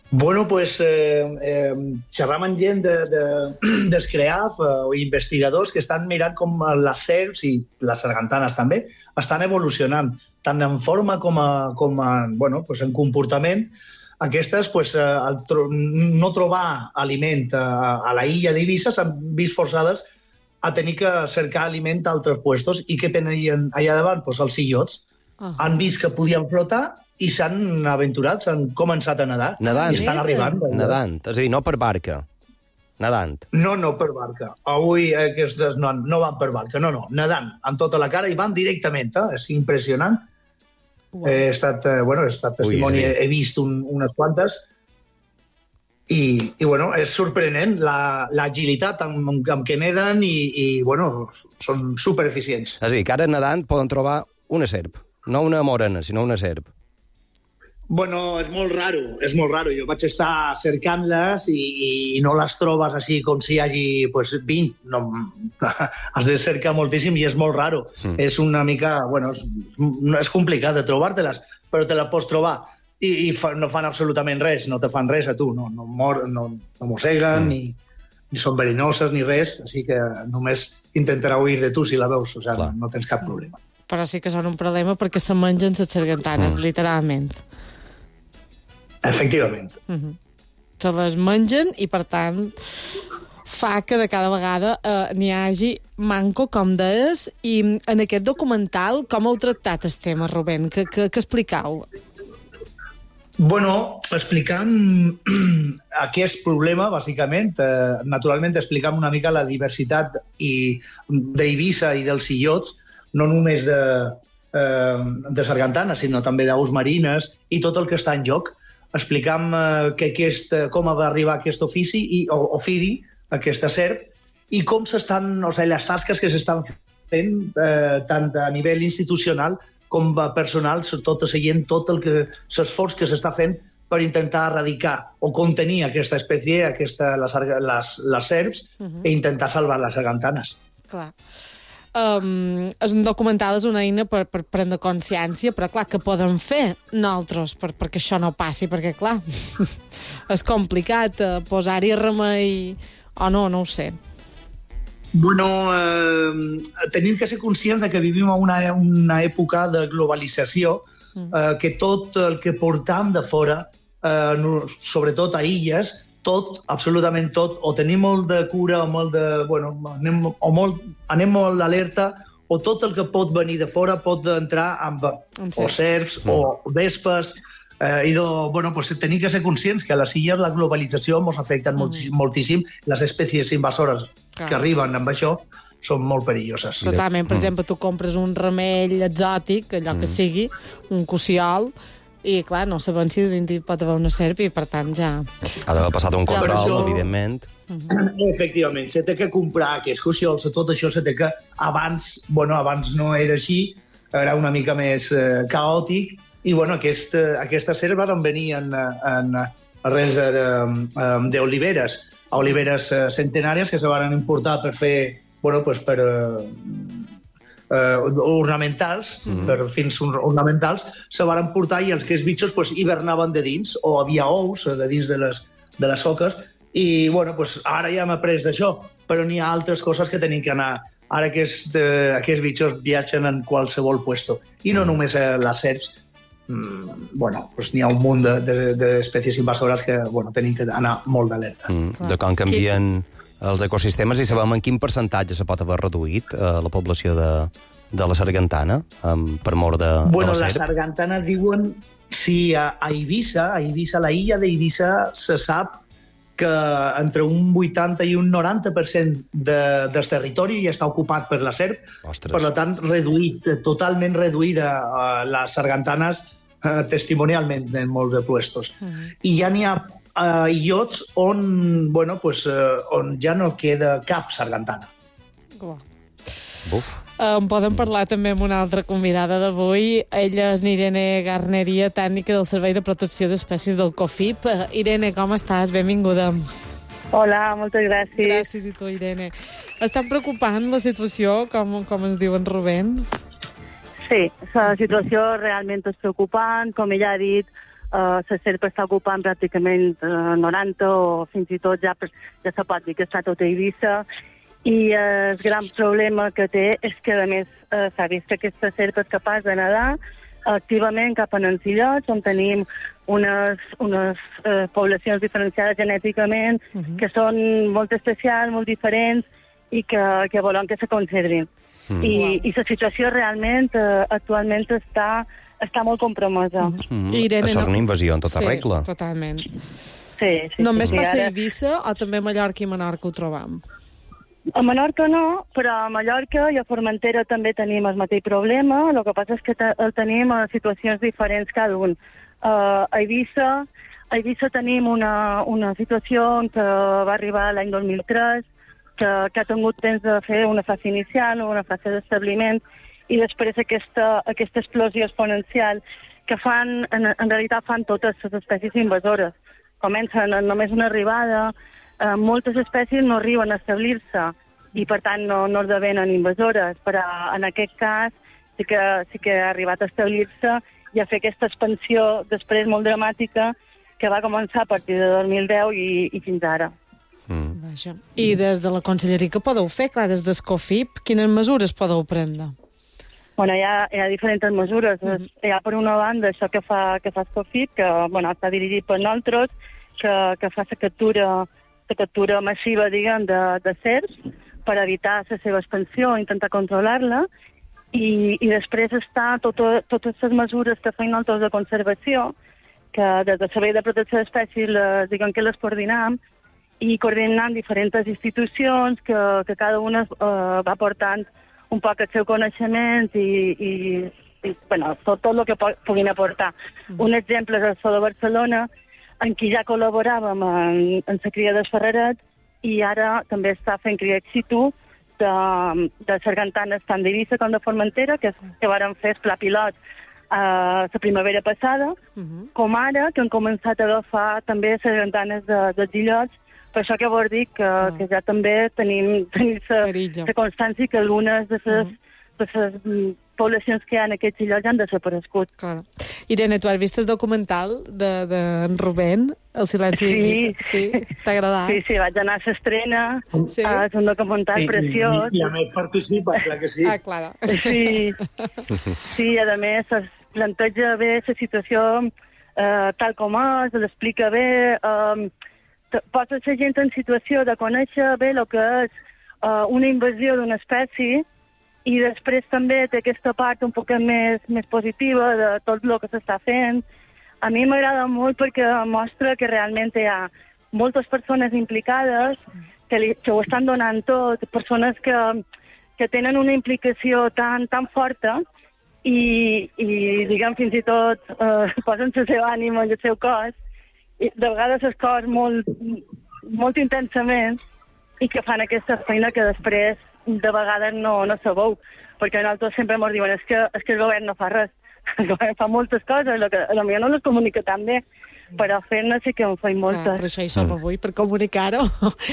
Bueno, pues eh, eh, xerram amb gent de, de, dels CREAF eh, o investigadors que estan mirant com les serps i les sargantanes també estan evolucionant, tant en forma com, a, com a, bueno, pues en comportament. Aquestes, pues, eh, al tro no trobar aliment a, a la illa d'Eivissa, s'han vist forçades a tenir que cercar aliment a altres puestos i que tenien allà davant pues, els illots. Uh -huh. Han vist que podien flotar i s'han aventurat, s'han començat a nedar. Nedant. I estan arribant. Nedant. És a dir, no per barca. Nedant. No, no per barca. Avui aquestes no, no van per barca, no, no. Nedant, amb tota la cara i van directament. Eh? És impressionant. Wow. He estat, eh, bueno, he estat testimoni, Ui, sí. he vist un, unes quantes i, i bueno, és sorprenent l'agilitat la, amb, amb què neden i, i bueno, són supereficients. És a dir, que ara nedant poden trobar una serp. No una morena, sinó una serp. Bueno, és molt raro, és molt raro. Jo vaig estar cercant-les i, i no les trobes així com si hi hagi pues, vint. No, has de cercar moltíssim i és molt raro. Mm. És una mica... Bueno, és, és complicat de trobar-te-les, però te la pots trobar. I, i fa, no fan absolutament res, no te fan res a tu. No, no, mor, no, no mosseguen, mm. ni, ni són verinoses, ni res. Així que només intentarà huir de tu si la veus. O sigui, no, no tens cap problema. Però sí que són un problema perquè se mengen les sargantanes, mm. literalment. Efectivament. Uh -huh. Se les mengen i, per tant, fa que de cada vegada eh, n'hi hagi manco, com deies. I en aquest documental, com heu tractat el tema, Rubén? Que, que, que explicau? Bueno, explicant aquest problema, bàsicament, eh, naturalment explicant una mica la diversitat d'Eivissa i dels illots, no només de, eh, de sargantanes, sinó també d'aus marines i tot el que està en joc. Explicam eh, que aquest, com va arribar aquest ofici, i, o, o fidi, aquesta serp, i com s'estan, o sigui, les tasques que s'estan fent, eh, tant a nivell institucional com personal, tot seguint tot el que l'esforç que s'està fent per intentar erradicar o contenir aquesta espècie, aquesta, les, les, les serps, uh -huh. i intentar salvar les sargantanes. Clar. Um, és un documental, és una eina per, per prendre consciència, però clar, què podem fer nosaltres per, perquè això no passi? Perquè clar, és complicat uh, posar-hi remei o no, no ho sé. Bueno, eh, tenim que ser conscients de que vivim en una, una època de globalització, eh, que tot el que portam de fora, eh, no, sobretot a illes, tot, absolutament tot, o tenim molt de cura o molt de... Bueno, anem, o molt, anem molt alerta, o tot el que pot venir de fora pot entrar amb o serps mm. o vespes, eh, i de, bueno, pues, tenim que ser conscients que a les illes la globalització ens afecta mm. moltíssim, les espècies invasores Clar. que arriben amb això són molt perilloses. Totalment, per mm. exemple, tu compres un remei exòtic, allò mm. que sigui, un cossiol, i, clar, no sabem si dins hi pot haver una serp i, per tant, ja... Ha d'haver passat un control, això... evidentment. Uh-huh. Efectivament, se té que comprar aquests cossiols, tot això se té que... Abans, bueno, abans no era així, era una mica més eh, caòtic, i, bueno, aquest, eh, aquestes serps van venir en, en arrels d'oliveres, oliveres eh, centenàries que se van importar per fer, bueno, pues per... Eh, Uh, ornamentals, mm -hmm. per fins ornamentals, se van portar i els que els bitxos pues, hivernaven de dins, o havia ous de dins de les, de les soques, i bueno, pues, ara ja hem après d'això, però n'hi ha altres coses que tenim que anar. Ara aquest, uh, aquests bitxos viatgen en qualsevol puesto, i no mm. només uh, les serps, mm, bueno, pues, n'hi ha un munt d'espècies de, de invasores que bueno, tenim que anar molt d'alerta. Mm, de com canvien... els ecosistemes, i sabem en quin percentatge se pot haver reduït eh, la població de, de la sargantana um, per mort de, bueno, de la serp? Bueno, la sargantana diuen... Sí, a, a Eivissa, a Eivissa, la illa d'Eivissa, se sap que entre un vuitanta i un noranta per cent de, del territori ja està ocupat per la serp. Ostres. Per tant, reduït, totalment reduïda uh, les sargantanes uh, testimonialment en molts de puestos. Uh -huh. I ja n'hi ha Uh, illots on, bueno, pues, uh, on ja no queda cap sargantana. Buf. Um, podem parlar també amb una altra convidada d'avui. Ella és Irene Garneria, tècnica del Servei de Protecció d'Espècies del COFIP. Uh, Irene, com estàs? Benvinguda. Hola, moltes gràcies. Gràcies i tu, Irene. Està preocupant la situació, com, com ens diu en Rubén? Sí, la situació realment és preocupant. Com ella ha dit, Uh, la serp està ocupant pràcticament uh, noranta o fins i tot ja, ja se pot dir que està tot a Eivissa. I uh, el gran problema que té és que, a més, uh, s'ha vist que aquesta serp és capaç de nedar activament cap a els illots, on tenim unes, unes uh, poblacions diferenciades genèticament, uh-huh. que són molt especials, molt diferents, i que, que volen que se conservin. Mm. I, wow. I la situació realment uh, actualment està, està molt compromesa. Mm. Irene, això és una invasió en tota sí, regla. Totalment. Sí, sí, Només sí, passa ara... a Eivissa o també a Mallorca i Menorca ho trobam? A Menorca no, però a Mallorca i a Formentera també tenim el mateix problema. El que passa és que te el tenim a situacions diferents cada un. Uh, a Eivissa, a Eivissa tenim una, una situació que va arribar l'any dos mil tres, que, que ha tingut temps de fer una fase inicial o una fase d'establiment, i després aquesta, aquesta explosió exponencial que fan, en, en realitat fan totes les espècies invasores. Comencen amb només una arribada, eh, moltes espècies no arriben a establir-se i per tant no, no esdevenen invasores, però en aquest cas sí que, sí que ha arribat a establir-se i a fer aquesta expansió després molt dramàtica que va començar a partir de dos mil deu i, i fins ara. Mm. Vaja. I des de la Conselleria què podeu fer? Clar, des d'Escofip, quines mesures podeu prendre? Bueno, hi ha, hi ha diferents mesures. Mm -hmm. Hi ha, per una banda, això que fa, que fa Escofip, que bueno, està dirigit per nosaltres, que, que fa la captura, la captura massiva, diguem, de, de serps per evitar la seva expansió, intentar controlar-la, i, i després està tot, totes les mesures que feim nosaltres de conservació, que des del Servei de Protecció d'Espècies, les, diguem que les coordinam, i coordinant diferents institucions que, que cada una eh, va portant un poc el seu coneixement i, i, i bueno, tot, tot el que puguin aportar. Mm. Un exemple és el Zoo de Barcelona, en qui ja col·laboràvem en, en la cria dels ferrerets i ara també està fent cria ex situ de, de sargantanes tant d'Eivissa com de Formentera, que, que varen fer el pla pilot a la primavera passada, mm-hmm. com ara, que han començat a agafar també sargantanes de, dels illots. Per això que vol dir que, ah. que ja també tenim la constància que algunes de les uh-huh. poblacions que hi ha en aquests illots han desaparegut. Claro. Irene, tu has vist el documental de, de en Rubén, El silenci sí. d'Eivissa? Sí. T'ha agradat? Sí, sí, vaig anar a l'estrena, sí. uh, és un documental sí, preciós. I, i a més participa, clar que sí. Ah, clar. Sí, sí, a més es planteja bé la situació uh, tal com és, l'explica bé, uh, posa la gent en situació de conèixer bé el que és uh, una invasió d'una espècie i després també té aquesta part un poc més, més positiva de tot el que s'està fent. A mi m'agrada molt perquè mostra que realment hi ha moltes persones implicades que, li, que ho estan donant tot, persones que, que tenen una implicació tan, tan forta i, i diguem, fins i tot uh, posen el seu ànima i el seu cos, i de vegades es cos molt, molt intensament i que fan aquesta feina que després de vegades no, no sabeu, perquè nosaltres sempre ens diuen és que, és que el govern no fa res, el govern fa moltes coses, el que potser no les comunica tan bé, però fer-ne sí que en feim moltes. Ah, per això hi som avui, per comunicar-ho.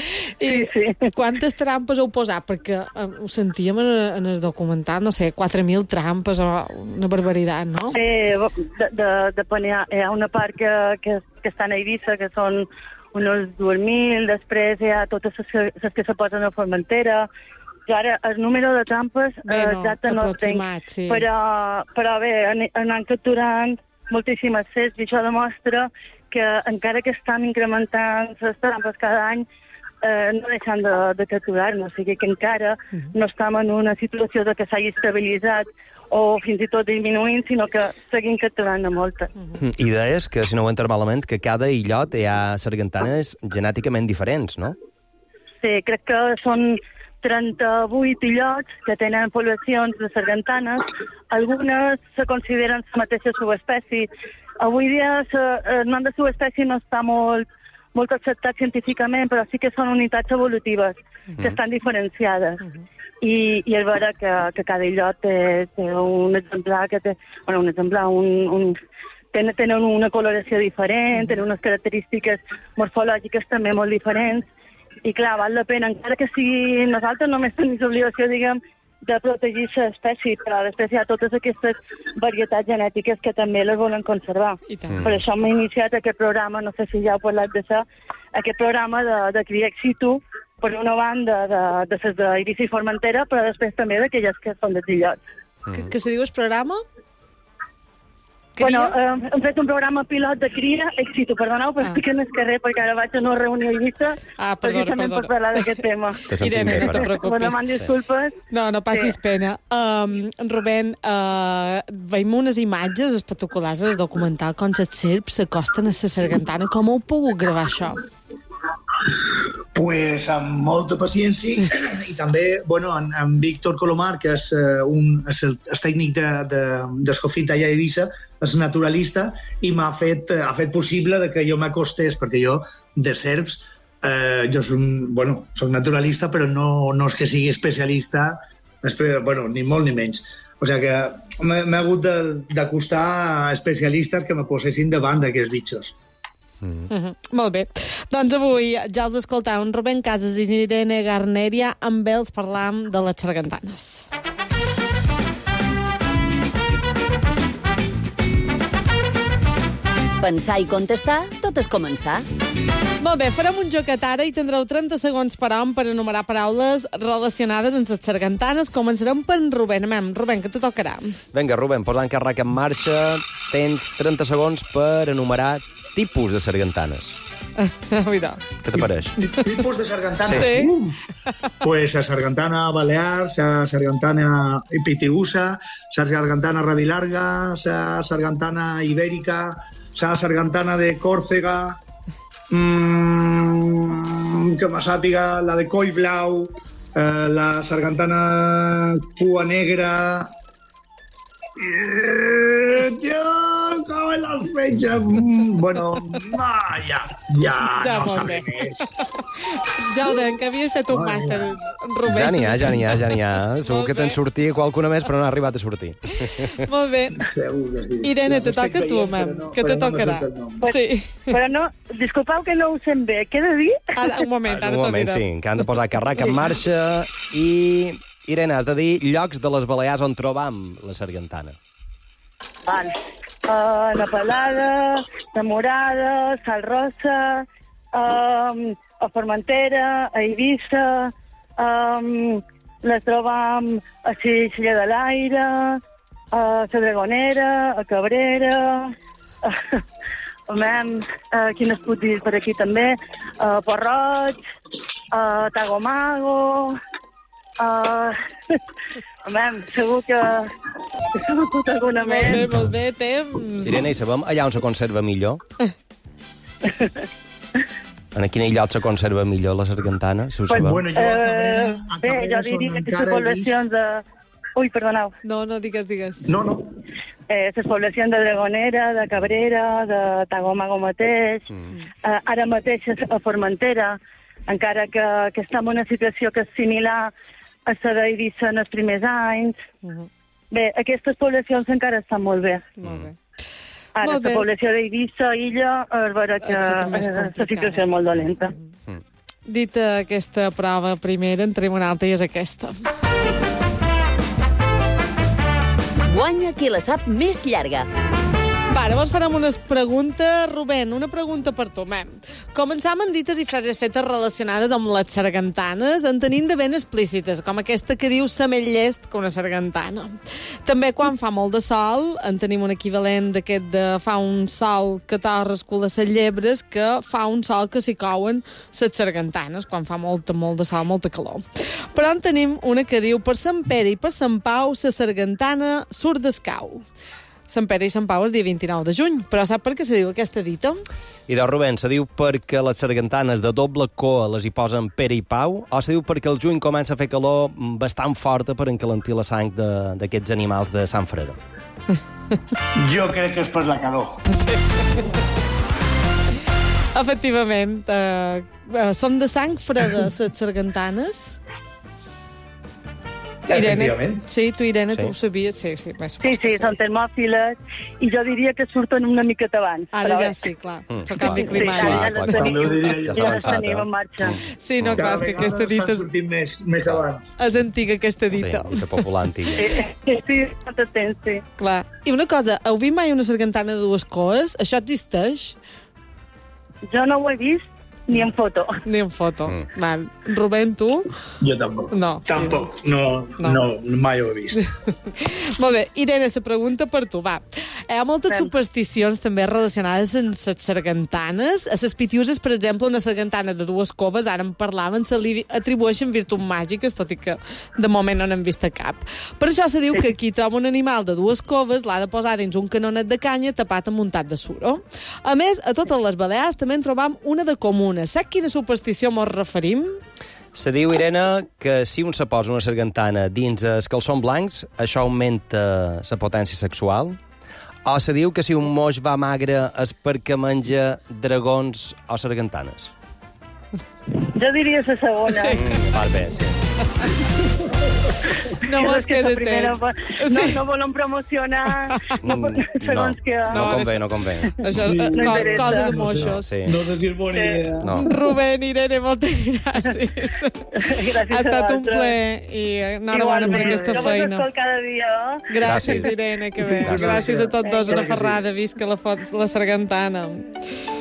I sí, sí. Quantes trampes heu posat? Perquè eh, ho sentíem en, en el documental, no sé, quatre mil trampes o una barbaritat, no? Sí, de, de, de, hi, ha, hi ha una part que, que, que estan a Eivissa, que són uns dos mil, després hi ha totes les que se posen a Formentera. Jo ara el número de trampes bé, no, exacte no el tinc, sí. però, però bé, anant capturant moltíssimes serps i això demostra que encara que estan incrementant les trampes cada any, eh, no deixant de, de capturar-nos, o sigui que encara uh-huh. no estem en una situació de que s'hagi estabilitzat o fins i tot disminuint, sinó que seguim capturant de moltes. Uh-huh. I deies que, si no ho entenc malament, que cada illot hi ha sargantanes genèticament diferents, no? Sí, crec que són trenta-vuit illots que tenen poblacions de sargantanes. Algunes se consideren la mateixa subespècie. Avui dia el nom de subespècie no està molt, molt acceptat científicament, però sí que són unitats evolutives uh-huh. que estan diferenciades. Uh-huh. I, i és vera que, que cada illot té, té un exemplar que té, bueno, un exemplar, un, un, tenen, tenen una coloració diferent, uh-huh. tenen unes característiques morfològiques també molt diferents. I clar, val la pena, encara que sigui nosaltres només tenim l'obligació, diguem, de protegir l'espècie, però després hi ha totes aquestes varietats genètiques que també les volen conservar. Mm. Per això hem iniciat aquest programa, no sé si ja heu parlat d'això, aquest programa de, de cria ex situ, per una banda de, de les d'Eivissa i Formentera, però després també d'aquelles que són dels illots. Mm. Que, que se diu el programa? Bueno, eh, hem fet un programa pilot de cria ex situ. Perdoneu, però ah. estic en el carrer perquè ara vaig a una reunió a Eivissa ah, perdona, precisament perdona. per parlar d'aquest tema. Irene, no te preocupis. Bueno, demano disculpes. No, no passis sí. pena. Um, Rubén, uh, veiem unes imatges espectaculars al documental com les serps s'acosten a la sargantana. Com heu pogut gravar això? Pues amb molta paciència i també, bueno, en, en Víctor Colomar, que és, uh, un, és el, el tècnic de, de, d'Escofit allà a Eivissa, és naturalista i m'ha fet, ha fet possible de que jo m'acostés, perquè jo de serps, eh, jo soc, bueno, soc naturalista, però no, no és que sigui especialista, bueno, ni molt ni menys. O sigui que m'he hagut de, d'acostar a especialistes que me posessin davant d'aquests bitxos. Mm. Mm-hmm. Molt bé. Doncs avui ja els escoltàvem Rubén Casas i Irene Garneria. Amb ells parlam de les sargantanes. Pensar i contestar, tot és començar. Molt bé, farem un joquet ara i tindreu trenta segons per hom per enumerar paraules relacionades amb les sargantanes. Començarem per en Rubén. Amem, Rubén, que te tocarà. Vinga, Rubén, posant càrrec en marxa. Tens trenta segons per enumerar tipus de sargantanes. Què te pareix? Tipus de sargantanes? Sí. Uh, pues la sargantana balear, la sargantana pitiusa, la sargantana rabilarga, la sargantana ibérica, la sargantana de Còrsega, mmm, que me sàpiga, la de coll blau, eh, la sargantana cua negra... Eh, Dios, com en les fetges. Mm, bueno, ah, ja, ja, ja no sabré més. Ja ho deien, que havies fet un màster, Rubén. Ja n'hi ha, ja n'hi ha, ja n'hi ha. Segur que te'n sortia qualcuna més, però no ha arribat a sortir. Molt bé. Irene, te toca tu, mam, que te tocarà. Sí. Però no, disculpeu que no ho sent bé. Què he de dir? Ara, un moment, ara t'ho direm. Un moment, sí, que han de posar càrrec en marxa i... Irene, has de dir llocs de les Balears on trobam la sargantana. Val. Uh, la Pelada, la Morada, Sal Rossa, um, a Formentera, a Eivissa, um, les trobam a Silla de l'Aire, a la Dragonera, a Cabrera... Uh, Home, uh, quin es pot dir per aquí també? A uh, Porroig, a uh, Tagomago... Uh, home, segur que he sabut alguna més. Molt bé, molt bé, temps. Irene, i sabem allà on se conserva millor? En quin lloc se conserva millor la sargantana, si ho sabem? Bueno, jo, uh, bé, jo diria que les poblacions de... Ui, perdoneu. No, no, digues, digues. No, no. Eh, les poblacions de Dragonera, de Cabrera, de Tagomago mateix, mm. uh, ara mateix a Formentera, encara que, que estem en una situació que és similar a la d'Eivissa en els primers anys. Uh-huh. Bé, aquestes poblacions encara estan molt bé. Molt bé. Ara, molt la bé. població d'Eivissa, Illa, és vera que la situació és molt dolenta. Uh-huh. Dita aquesta prova primera, entrem una altra i és aquesta. Guanya qui la sap més llarga. Va, llavors farem unes preguntes. Rubén, una pregunta per tu, mem. Començam amb dites i frases fetes relacionades amb les sargantanes, en tenint de ben explícites, com aquesta que diu «sa més llest que una sargantana». També quan fa molt de sol, en tenim un equivalent d'aquest de fa un sol que torres cula les llebres, que fa un sol que s'hi couen les sargantanes, quan fa molta, molt de sol, molta calor. Però en tenim una que diu «per Sant Pere i per Sant Pau, sa sargantana surt d'escau». Sant Pere i Sant Pau és dia vint-i-nou de juny, però sap per què se diu aquesta dita? I doncs, Rubén, se diu perquè les sargantanes de doble coa les hi posen Pere i Pau, o se diu perquè el juny comença a fer calor bastant forta per encalentir la sang d'aquests animals de Sant Freda? Jo crec que és per la calor. Efectivament. Uh, uh, són de sang freda, les sargantanes? Efectivament. Sí, tu, Irene, Sí. tu ho sabies? Sí, sí. Més, Sí, sí, són termòfiles, i jo diria que surten una miqueta abans. Ara però ja bé. sí, clar. Mm, El canvi Sí, climàtic. ja, Clar, ja, clar, les clar. tenim, També ho diria jo. ja les Avançat, tenim eh? en marxa. Sí, no, clar, és que aquesta dita Estan és, sortint més, més abans. és antiga, aquesta Sí, dita. dita popular antiga. Sí, sí, molt temps, sí. Clar. I una cosa, heu vist mai una sargantana de dues coes? Això existeix? Jo no ho he vist ni en foto. Ni en foto. Mm. Va, Rubén, tu? Jo tampoc. No. Tampoc, no, No. no, mai ho he vist. Molt bé, Irene, la pregunta per tu, va. Hi ha moltes Fem. supersticions també relacionades amb les sargantanes. A les pitiuses, per exemple, una sargantana de dues coves, ara en parlaven, se li atribueixen virtuts màgiques, tot i que de moment no n'hem vist a cap. Per això se diu que qui troba un animal de dues coves l'ha de posar dins un canonet de canya tapat amb un tat de suro. A més, a totes les Balears també en trobam una de comuna. Sap quina superstició mos referim? Se diu, Irene, que si un se posa una sargantana dins els calçons blancs, això augmenta la potència sexual. O se diu que si un moix va magre és perquè menja dragons o sargantanes. Jo diria la segona. Sí. Mm, val bé, sí. No mos És que la queda primera, temps. no, Sí. no volen promocionar, no, Mm, segons que... No, No, convé, això- no convé. Això, Sí. eh, No co- interessa. cosa de No, moixos. sí. No sé si és bona idea. No. Rubén, Irene, moltes gràcies. Gràcies Ha estat a un vosaltres. plaer i enhorabona per aquesta Jo feina. vos escolto cada dia. Gràcies, Gràcies. Irene, que bé. Gràcies. Gràcies a tots dos. Una Gràcies. ferrada. Visca la, fort- la sargantana.